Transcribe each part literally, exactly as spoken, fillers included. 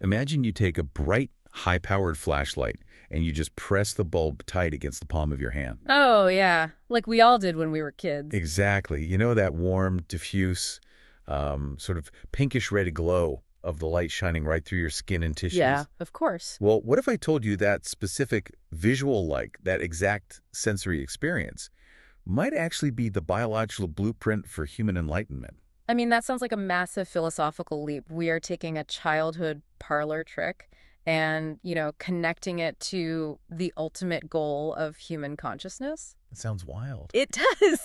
Imagine you take a bright, high-powered flashlight and you just press the bulb tight against the palm of your hand. Oh, yeah. Like we all did when we were kids. Exactly. You know that warm, diffuse, um, sort of pinkish-red glow of the light shining right through your skin and tissues? Yeah, of course. Well, what if I told you that specific visual-like, that exact sensory experience might actually be the biological blueprint for human enlightenment? I mean, that sounds like a massive philosophical leap. We are taking a childhood parlor trick and, you know, connecting it to the ultimate goal of human consciousness. It sounds wild. It does.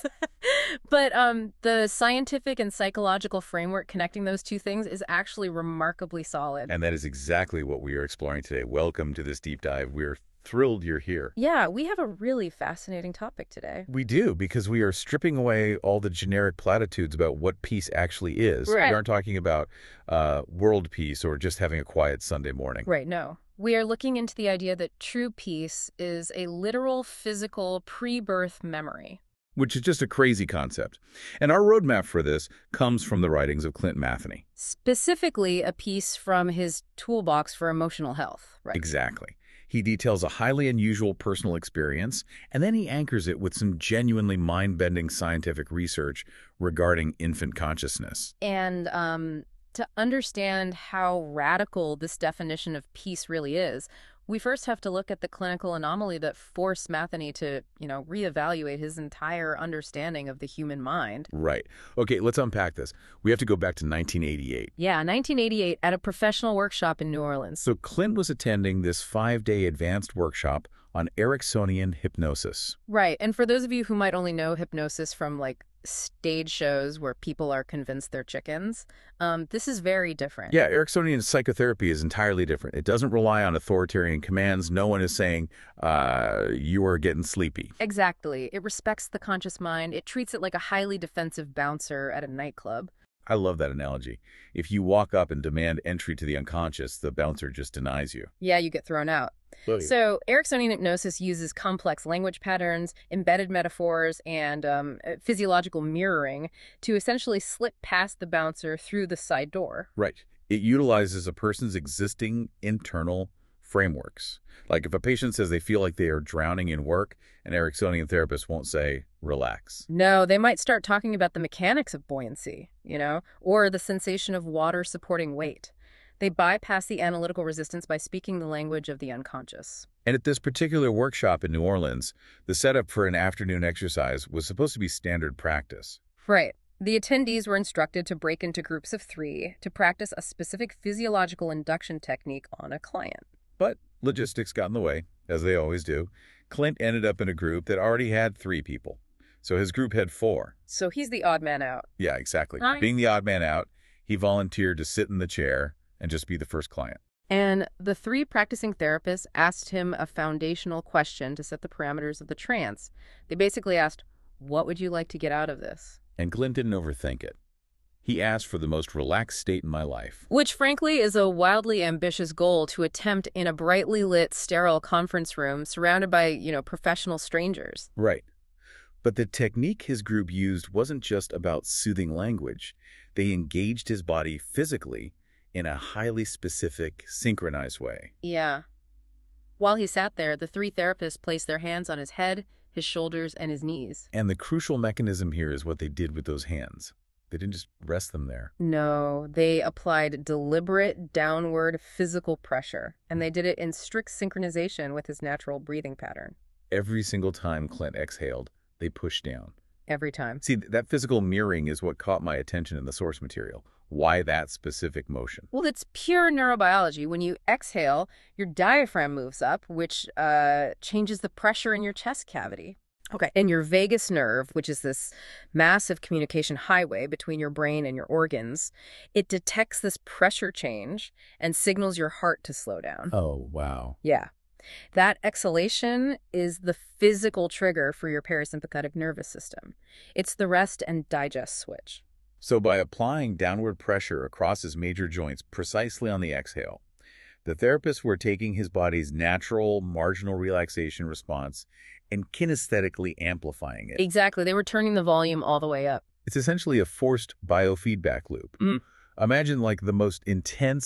But um, the scientific and psychological framework connecting those two things is actually remarkably solid. And that is exactly what we are exploring today. Welcome to this deep dive. We're thrilled you're here. Yeah, we have a really fascinating topic today. We do, because we are stripping away all the generic platitudes about what peace actually is. Right. We aren't talking about uh, world peace or just having a quiet Sunday morning. Right, no. We are looking into the idea that true peace is a literal, physical, pre-birth memory. Which is just a crazy concept. And our roadmap for this comes from the writings of Clint Matheny. Specifically, a piece from his toolbox for emotional health. Right. Exactly. He details a highly unusual personal experience, and then he anchors it with some genuinely mind-bending scientific research regarding infant consciousness. And um, to understand how radical this definition of peace really is, we first have to look at the clinical anomaly that forced Matheny to, you know, reevaluate his entire understanding of the human mind. Right. Okay, let's unpack this. We have to go back to nineteen eighty-eight. Yeah, nineteen eighty-eight at a professional workshop in New Orleans. So Clint was attending this five-day advanced workshop on Ericksonian hypnosis. Right. And for those of you who might only know hypnosis from, like, stage shows where people are convinced they're chickens, um, this is very different. Yeah, Ericksonian psychotherapy is entirely different. It doesn't rely on authoritarian commands. No one is saying, uh, you are getting sleepy. Exactly. It respects the conscious mind. It treats it like a highly defensive bouncer at a nightclub. I love that analogy. If you walk up and demand entry to the unconscious, the bouncer just denies you. Yeah, you get thrown out. So Ericksonian hypnosis uses complex language patterns, embedded metaphors, and um, physiological mirroring to essentially slip past the bouncer through the side door. Right. It utilizes a person's existing internal frameworks. Like if a patient says they feel like they are drowning in work, an Ericksonian therapist won't say, relax. No, they might start talking about the mechanics of buoyancy, you know, or the sensation of water supporting weight. They bypass the analytical resistance by speaking the language of the unconscious. And at this particular workshop in New Orleans, the setup for an afternoon exercise was supposed to be standard practice. Right. The attendees were instructed to break into groups of three to practice a specific physiological induction technique on a client. But logistics got in the way, as they always do. Clint ended up in a group that already had three people. So his group had four. So he's the odd man out. Yeah, exactly. Right. Being the odd man out, he volunteered to sit in the chair and just be the first client. And the three practicing therapists asked him a foundational question to set the parameters of the trance. They basically asked, what would you like to get out of this? And Clint didn't overthink it. He asked for the most relaxed state in my life. Which, frankly, is a wildly ambitious goal to attempt in a brightly lit, sterile conference room surrounded by, you know, professional strangers. Right. But the technique his group used wasn't just about soothing language. They engaged his body physically in a highly specific, synchronized way. Yeah. While he sat there, the three therapists placed their hands on his head, his shoulders, and his knees. And the crucial mechanism here is what they did with those hands. They didn't just rest them there. No, they applied deliberate downward physical pressure, and they did it in strict synchronization with his natural breathing pattern. Every single time Clint exhaled, they pushed down. Every time. See, that physical mirroring is what caught my attention in the source material. Why that specific motion? Well, it's pure neurobiology. When you exhale, your diaphragm moves up, which uh, changes the pressure in your chest cavity. Okay. And your vagus nerve, which is this massive communication highway between your brain and your organs, it detects this pressure change and signals your heart to slow down. Oh, wow. Yeah. That exhalation is the physical trigger for your parasympathetic nervous system. It's the rest and digest switch. So by applying downward pressure across his major joints precisely on the exhale, the therapists were taking his body's natural marginal relaxation response and kinesthetically amplifying it. Exactly. They were turning the volume all the way up. It's essentially a forced biofeedback loop. Mm. Imagine like the most intense,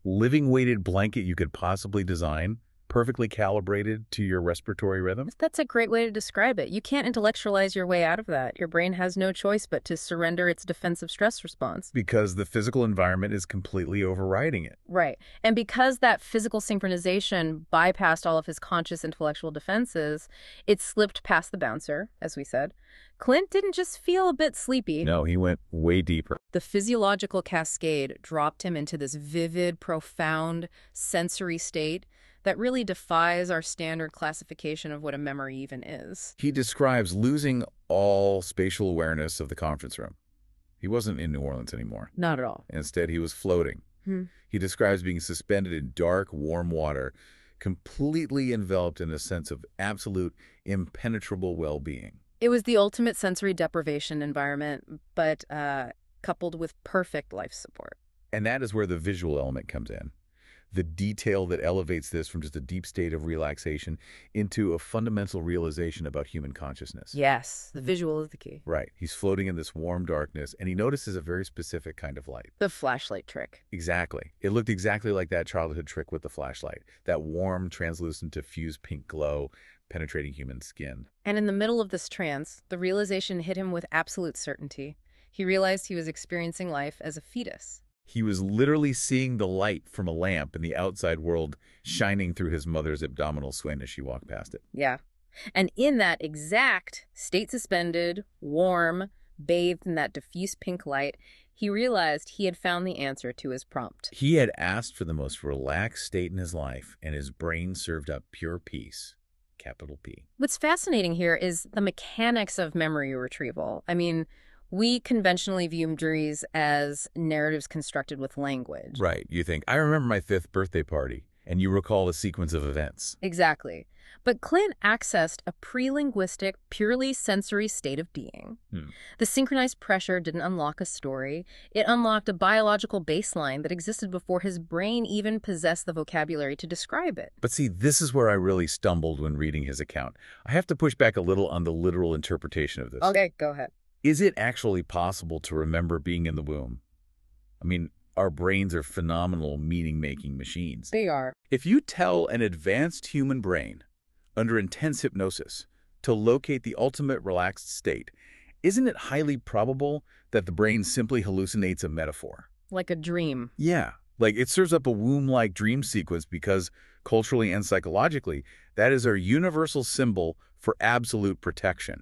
living weighted blanket you could possibly design, perfectly calibrated to your respiratory rhythm? That's a great way to describe it. You can't intellectualize your way out of that. Your brain has no choice but to surrender its defensive stress response. Because the physical environment is completely overriding it. Right. And because that physical synchronization bypassed all of his conscious intellectual defenses, it slipped past the bouncer, as we said. Clint didn't just feel a bit sleepy. No, he went way deeper. The physiological cascade dropped him into this vivid, profound sensory state that really defies our standard classification of what a memory even is. He describes losing all spatial awareness of the conference room. He wasn't in New Orleans anymore. Not at all. Instead, he was floating. Hmm. He describes being suspended in dark, warm water, completely enveloped in a sense of absolute, impenetrable well-being. It was the ultimate sensory deprivation environment, but uh, coupled with perfect life support. And that is where the visual element comes in. The detail that elevates this from just a deep state of relaxation into a fundamental realization about human consciousness. Yes, the visual is the key. Right. He's floating in this warm darkness, and he notices a very specific kind of light. The flashlight trick. Exactly. It looked exactly like that childhood trick with the flashlight. That warm, translucent, diffused pink glow penetrating human skin. And in the middle of this trance, the realization hit him with absolute certainty. He realized he was experiencing life as a fetus. He was literally seeing the light from a lamp in the outside world shining through his mother's abdominal swing as she walked past it. Yeah. And in that exact state-suspended, warm, bathed in that diffuse pink light, he realized he had found the answer to his prompt. He had asked for the most relaxed state in his life, and his brain served up pure peace. Capital P. What's fascinating here is the mechanics of memory retrieval. I mean, we conventionally view memories as narratives constructed with language. Right. You think, I remember my fifth birthday party, and you recall a sequence of events. Exactly. But Clint accessed a pre-linguistic, purely sensory state of being. Hmm. The synchronized pressure didn't unlock a story. It unlocked a biological baseline that existed before his brain even possessed the vocabulary to describe it. But see, this is where I really stumbled when reading his account. I have to push back a little on the literal interpretation of this. Okay, go ahead. Is it actually possible to remember being in the womb? I mean, our brains are phenomenal meaning-making machines. They are. If you tell an advanced human brain under intense hypnosis to locate the ultimate relaxed state, isn't it highly probable that the brain simply hallucinates a metaphor? Like a dream. Yeah, like it serves up a womb-like dream sequence because culturally and psychologically, that is our universal symbol for absolute protection.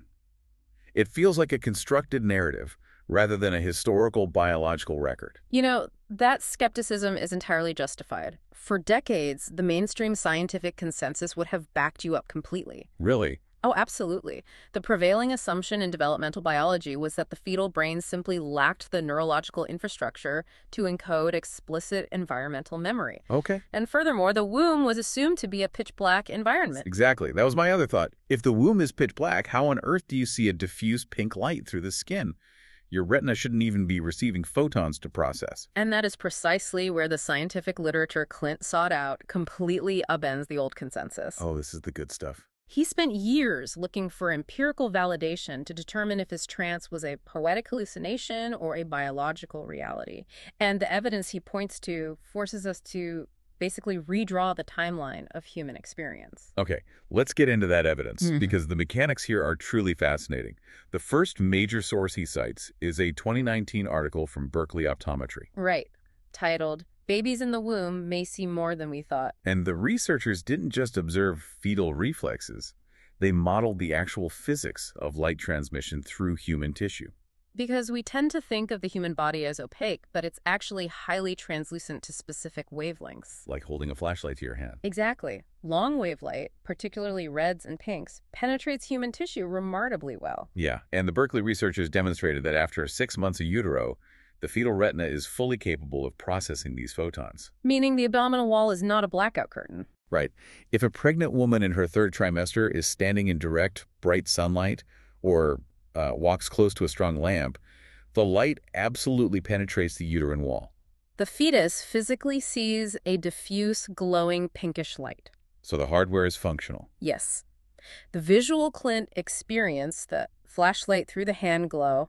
It feels like a constructed narrative rather than a historical biological record. You know, that skepticism is entirely justified. For decades, the mainstream scientific consensus would have backed you up completely. Really? Oh, absolutely. The prevailing assumption in developmental biology was that the fetal brain simply lacked the neurological infrastructure to encode explicit environmental memory. Okay. And furthermore, the womb was assumed to be a pitch-black environment. Exactly. That was my other thought. If the womb is pitch black, how on earth do you see a diffuse pink light through the skin? Your retina shouldn't even be receiving photons to process. And that is precisely where the scientific literature Clint sought out completely upends the old consensus. Oh, this is the good stuff. He spent years looking for empirical validation to determine if his trance was a poetic hallucination or a biological reality. And the evidence he points to forces us to basically redraw the timeline of human experience. Okay, let's get into that evidence, Mm-hmm. because the mechanics here are truly fascinating. The first major source he cites is a twenty nineteen article from Berkeley Optometry. Right, titled, "Babies in the Womb May See More Than We Thought." And the researchers didn't just observe fetal reflexes. They modeled the actual physics of light transmission through human tissue. Because we tend to think of the human body as opaque, but it's actually highly translucent to specific wavelengths. Like holding a flashlight to your hand. Exactly. Long wave light, particularly reds and pinks, penetrates human tissue remarkably well. Yeah, and the Berkeley researchers demonstrated that after six months of utero, the fetal retina is fully capable of processing these photons. Meaning the abdominal wall is not a blackout curtain. Right. If a pregnant woman in her third trimester is standing in direct, bright sunlight or uh, walks close to a strong lamp, the light absolutely penetrates the uterine wall. The fetus physically sees a diffuse, glowing pinkish light. So the hardware is functional. Yes. The visual Clint experience, the flashlight through the hand glow,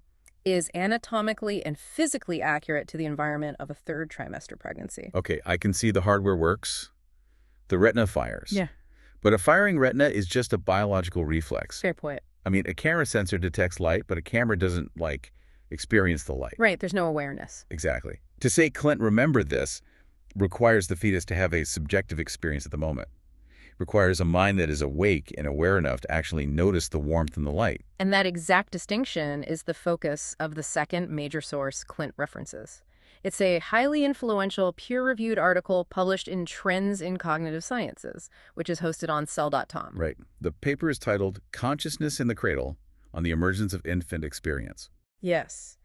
is anatomically and physically accurate to the environment of a third trimester pregnancy. Okay, I can see the hardware works. The retina fires. Yeah. But a firing retina is just a biological reflex. Fair point. I mean, a camera sensor detects light, but a camera doesn't, like, experience the light. Right, there's no awareness. Exactly. To say Clint remembered this requires the fetus to have a subjective experience at the moment. Requires a mind that is awake and aware enough to actually notice the warmth and the light. And that exact distinction is the focus of the second major source Clint references. It's a highly influential, peer-reviewed article published in Trends in Cognitive Sciences, which is hosted on cell dot com. Right. The paper is titled Consciousness in the Cradle on the Emergence of Infant Experience. Yes.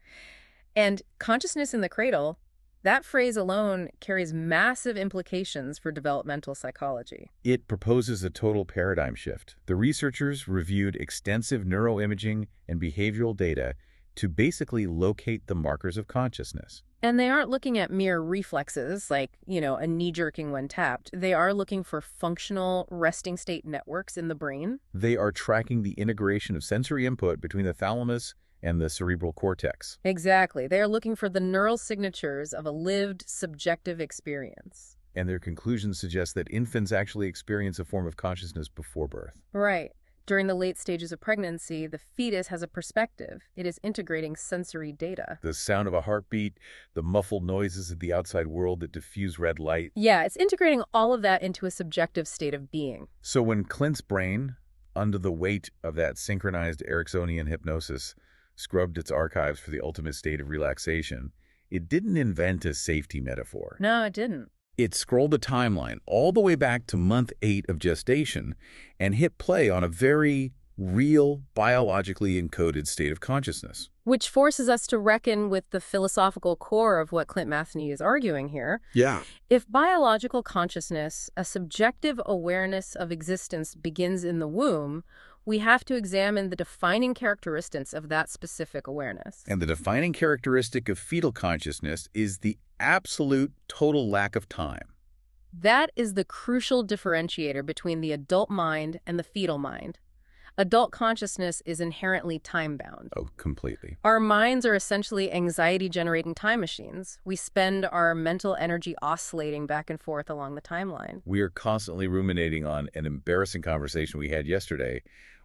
And consciousness in the cradle, that phrase alone carries massive implications for developmental psychology. It proposes a total paradigm shift. The researchers reviewed extensive neuroimaging and behavioral data to basically locate the markers of consciousness. And they aren't looking at mere reflexes, like, you know, a knee-jerking when tapped. They are looking for functional resting state networks in the brain. They are tracking the integration of sensory input between the thalamus and the cerebral cortex. Exactly. They are looking for the neural signatures of a lived, subjective experience. And their conclusions suggest that infants actually experience a form of consciousness before birth. Right. During the late stages of pregnancy, the fetus has a perspective. It is integrating sensory data. The sound of a heartbeat, the muffled noises of the outside world that diffuse red light. Yeah, it's integrating all of that into a subjective state of being. So when Clint's brain, under the weight of that synchronized Ericksonian hypnosis, scrubbed its archives for the ultimate state of relaxation, it didn't invent a safety metaphor. No, it didn't. It scrolled the timeline all the way back to month eight of gestation and hit play on a very real, biologically encoded state of consciousness. Which forces us to reckon with the philosophical core of what Clint Matheny is arguing here. Yeah. If biological consciousness, a subjective awareness of existence, begins in the womb, we have to examine the defining characteristics of that specific awareness. And the defining characteristic of fetal consciousness is the absolute total lack of time. That is the crucial differentiator between the adult mind and the fetal mind. Adult consciousness is inherently time-bound. Oh, completely. Our minds are essentially anxiety-generating time machines. We spend our mental energy oscillating back and forth along the timeline. We are constantly ruminating on an embarrassing conversation we had yesterday,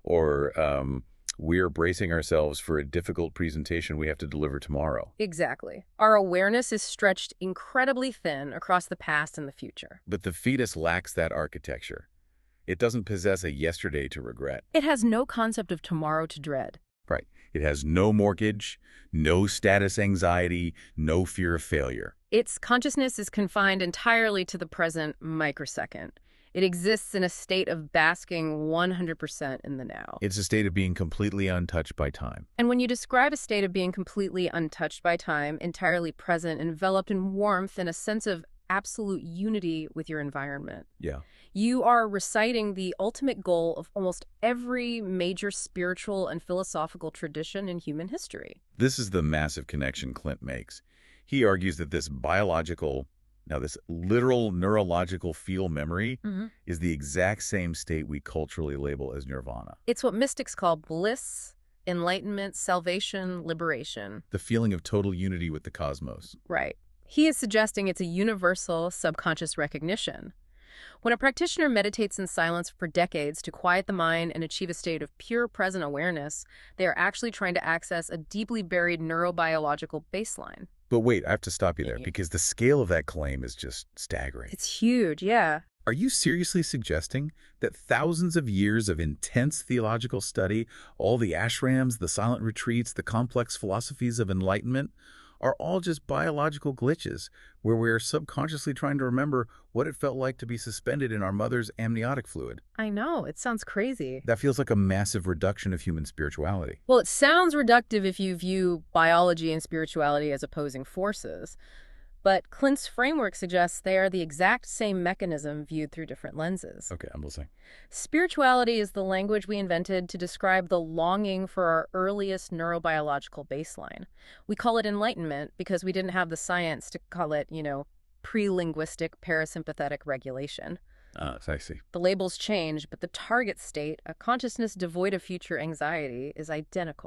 or um, we're bracing ourselves for a difficult presentation we have to deliver tomorrow. Exactly. Our awareness is stretched incredibly thin across the past and the future. But the fetus lacks that architecture. It doesn't possess a yesterday to regret. It has no concept of tomorrow to dread. Right. It has no mortgage, no status anxiety, no fear of failure. Its consciousness is confined entirely to the present microsecond. It exists in a state of basking one hundred percent in the now. It's a state of being completely untouched by time. And when you describe a state of being completely untouched by time, entirely present, enveloped in warmth and a sense of absolute unity with your environment, Yeah. you are reciting the ultimate goal of almost every major spiritual and philosophical tradition in human history. This is the massive connection Clint makes. He argues that this biological, now this literal neurological feel memory Mm-hmm. is the exact same state we culturally label as nirvana. It's what mystics call bliss, enlightenment, salvation, liberation. The feeling of total unity with the cosmos. Right. He is suggesting it's a universal subconscious recognition. When a practitioner meditates in silence for decades to quiet the mind and achieve a state of pure present awareness, they are actually trying to access a deeply buried neurobiological baseline. But wait, I have to stop you there Yeah. because the scale of that claim is just staggering. It's huge, yeah. Are you seriously suggesting that thousands of years of intense theological study, all the ashrams, the silent retreats, the complex philosophies of enlightenment, are all just biological glitches where we're subconsciously trying to remember what it felt like to be suspended in our mother's amniotic fluid? I know, it sounds crazy. That feels like a massive reduction of human spirituality. Well, it sounds reductive if you view biology and spirituality as opposing forces. But Clint's framework suggests they are the exact same mechanism viewed through different lenses. Okay, I'm listening. Spirituality is the language we invented to describe the longing for our earliest neurobiological baseline. We call it enlightenment because we didn't have the science to call it, you know, pre-linguistic parasympathetic regulation. Uh, I see. The labels change, but the target state, a consciousness devoid of future anxiety, is identical.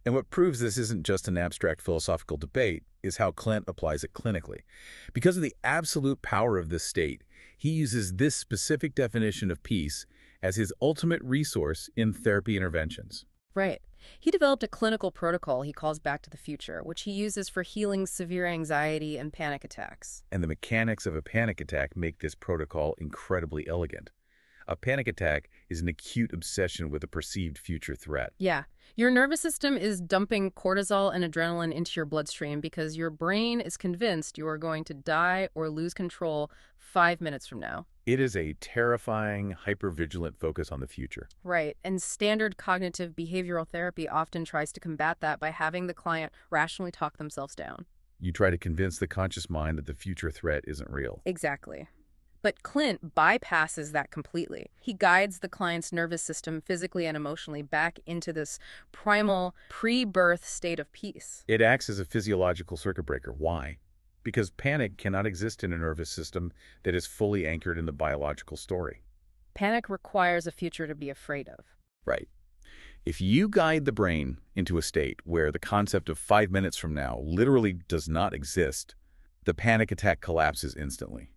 And what proves this isn't just an abstract philosophical debate is how Clint applies it clinically. Because of the absolute power of this state, he uses this specific definition of peace as his ultimate resource in therapy interventions. Right. He developed a clinical protocol he calls Back to the Future, which he uses for healing severe anxiety and panic attacks. And the mechanics of a panic attack make this protocol incredibly elegant. A panic attack is an acute obsession with a perceived future threat. Yeah. Your nervous system is dumping cortisol and adrenaline into your bloodstream because your brain is convinced you are going to die or lose control five minutes from now. It is a terrifying, hypervigilant focus on the future. Right. And standard cognitive behavioral therapy often tries to combat that by having the client rationally talk themselves down. You try to convince the conscious mind that the future threat isn't real. Exactly. But Clint bypasses that completely. He guides the client's nervous system physically and emotionally back into this primal, pre-birth state of peace. It acts as a physiological circuit breaker. Why? Because panic cannot exist in a nervous system that is fully anchored in the biological story. Panic requires a future to be afraid of. Right. If you guide the brain into a state where the concept of five minutes from now literally does not exist, the panic attack collapses instantly.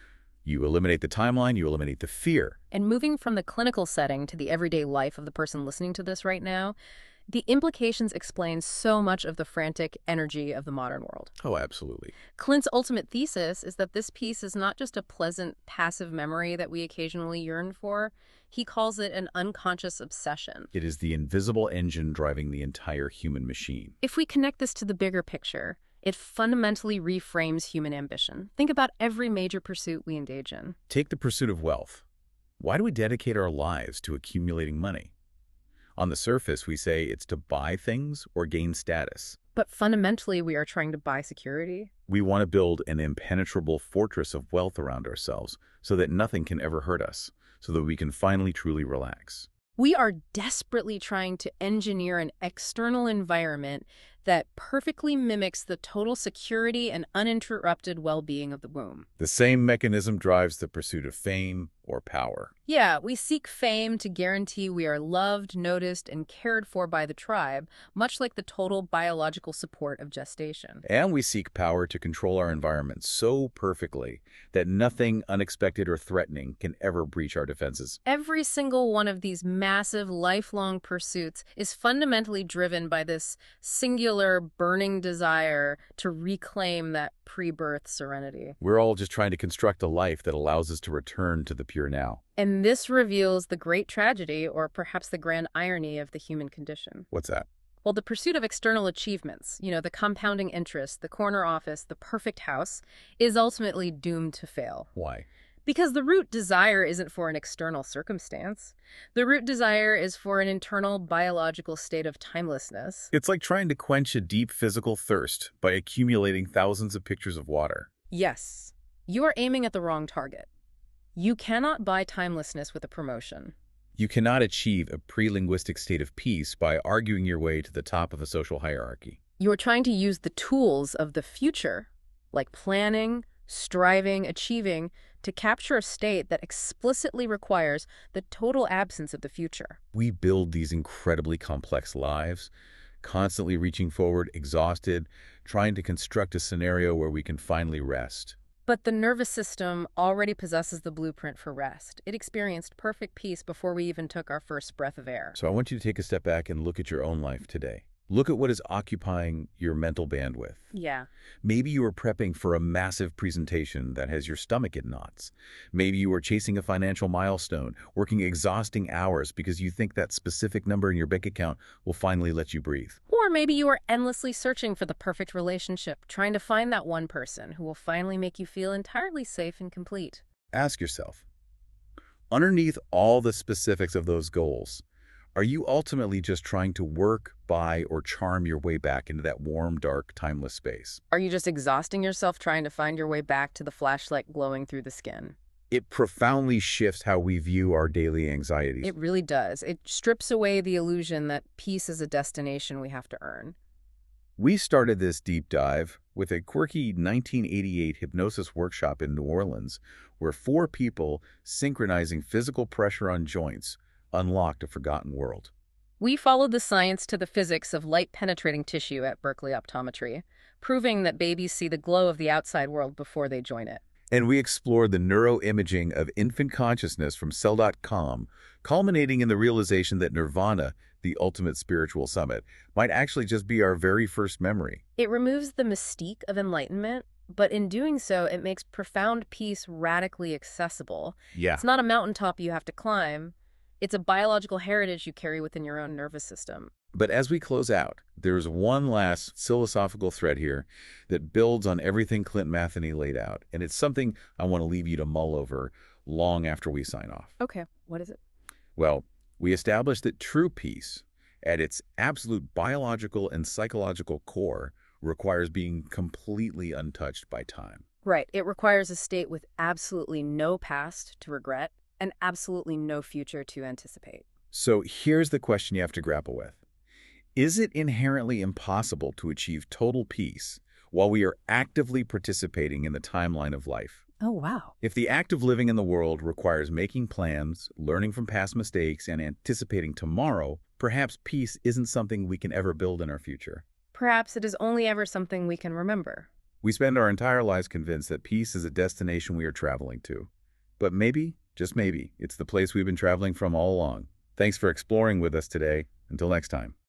You eliminate the timeline, you eliminate the fear. And moving from the clinical setting to the everyday life of the person listening to this right now, the implications explain so much of the frantic energy of the modern world. Oh, absolutely. Clint's ultimate thesis is that this peace is not just a pleasant, passive memory that we occasionally yearn for. He calls it an unconscious obsession. It is the invisible engine driving the entire human machine. If we connect this to the bigger picture, it fundamentally reframes human ambition. Think about every major pursuit we engage in. Take the pursuit of wealth. Why do we dedicate our lives to accumulating money? On the surface, we say it's to buy things or gain status. But fundamentally, we are trying to buy security. We want to build an impenetrable fortress of wealth around ourselves so that nothing can ever hurt us, so that we can finally truly relax. We are desperately trying to engineer an external environment that perfectly mimics the total security and uninterrupted well-being of the womb. The same mechanism drives the pursuit of fame or power. Yeah, we seek fame to guarantee we are loved, noticed, and cared for by the tribe, much like the total biological support of gestation. And we seek power to control our environment so perfectly that nothing unexpected or threatening can ever breach our defenses. Every single one of these massive, lifelong pursuits is fundamentally driven by this singular, burning desire to reclaim that pre-birth serenity. We're all just trying to construct a life that allows us to return to the pure now. And this reveals the great tragedy, or perhaps the grand irony, of the human condition. What's that? Well, the pursuit of external achievements, you know, the compounding interest, the corner office, the perfect house, is ultimately doomed to fail. Why? Because the root desire isn't for an external circumstance. The root desire is for an internal biological state of timelessness. It's like trying to quench a deep physical thirst by accumulating thousands of pictures of water. Yes, you are aiming at the wrong target. You cannot buy timelessness with a promotion. You cannot achieve a pre-linguistic state of peace by arguing your way to the top of a social hierarchy. You are trying to use the tools of the future, like planning, striving, achieving, to capture a state that explicitly requires the total absence of the future. We build these incredibly complex lives, constantly reaching forward, exhausted, trying to construct a scenario where we can finally rest. But the nervous system already possesses the blueprint for rest. It experienced perfect peace before we even took our first breath of air. So I want you to take a step back and look at your own life today. Look at what is occupying your mental bandwidth. Yeah. Maybe you are prepping for a massive presentation that has your stomach in knots. Maybe you are chasing a financial milestone, working exhausting hours because you think that specific number in your bank account will finally let you breathe. Or maybe you are endlessly searching for the perfect relationship, trying to find that one person who will finally make you feel entirely safe and complete. Ask yourself, underneath all the specifics of those goals, are you ultimately just trying to work, buy, or charm your way back into that warm, dark, timeless space? Are you just exhausting yourself trying to find your way back to the flashlight glowing through the skin? It profoundly shifts how we view our daily anxieties. It really does. It strips away the illusion that peace is a destination we have to earn. We started this deep dive with a quirky nineteen eighty-eight hypnosis workshop in New Orleans, where four people synchronizing physical pressure on joints unlocked a forgotten world. We followed the science to the physics of light-penetrating tissue at Berkeley Optometry, proving that babies see the glow of the outside world before they join it. And we explored the neuroimaging of infant consciousness from Cell dot com, culminating in the realization that nirvana, the ultimate spiritual summit, might actually just be our very first memory. It removes the mystique of enlightenment, but in doing so, it makes profound peace radically accessible. Yeah. It's not a mountaintop you have to climb. It's a biological heritage you carry within your own nervous system. But as we close out, there's one last philosophical thread here that builds on everything Clint Matheny laid out, and it's something I want to leave you to mull over long after we sign off. Okay, what is it? Well, we established that true peace, at its absolute biological and psychological core, requires being completely untouched by time. Right. It requires a state with absolutely no past to regret and absolutely no future to anticipate. So here's the question you have to grapple with. Is it inherently impossible to achieve total peace while we are actively participating in the timeline of life? Oh, wow. If the act of living in the world requires making plans, learning from past mistakes, and anticipating tomorrow, perhaps peace isn't something we can ever build in our future. Perhaps it is only ever something we can remember. We spend our entire lives convinced that peace is a destination we are traveling to. But maybe, just maybe, it's the place we've been traveling from all along. Thanks for exploring with us today. Until next time.